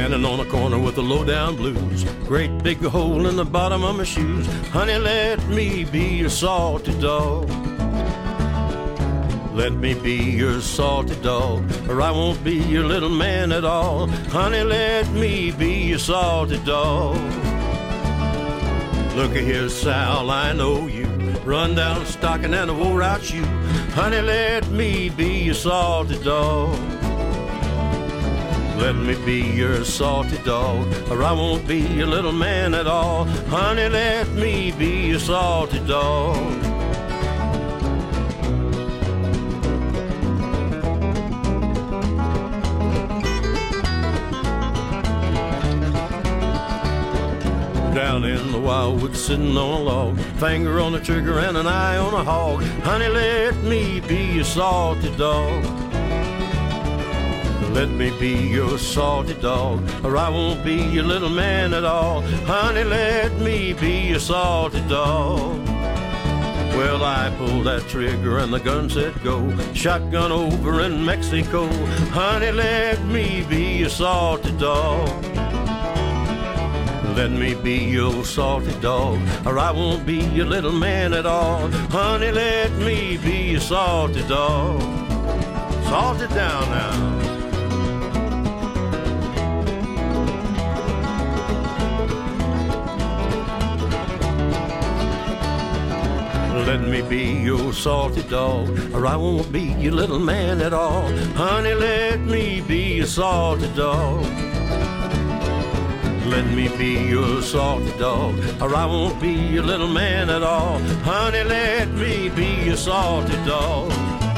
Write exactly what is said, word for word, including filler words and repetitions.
Standing on a corner with the low-down blues, great big hole in the bottom of my shoes. Honey, let me be your salty dog. Let me be your salty dog, or I won't be your little man at all. Honey, let me be your salty dog. Looky here, Sal, I know you run down a stocking and a wore out shoe. Honey, let me be your salty dog. Let me be your salty dog, or I won't be your little man at all. Honey, let me be your salty dog. Down in the wildwood, sitting on a log, finger on the trigger and an eye on a hog. Honey, let me be your salty dog. Let me be your salty dog, or I won't be your little man at all. Honey, let me be your salty dog. Well, I pulled that trigger and the gun said go. Shotgun over in Mexico. Honey, let me be your salty dog. Let me be your salty dog, or I won't be your little man at all. Honey, let me be your salty dog. Salt it down now. Let me be your salty dog, or I won't be your little man at all. Honey, let me be your salty dog. Let me be your salty dog, or I won't be your little man at all. Honey, let me be your salty dog.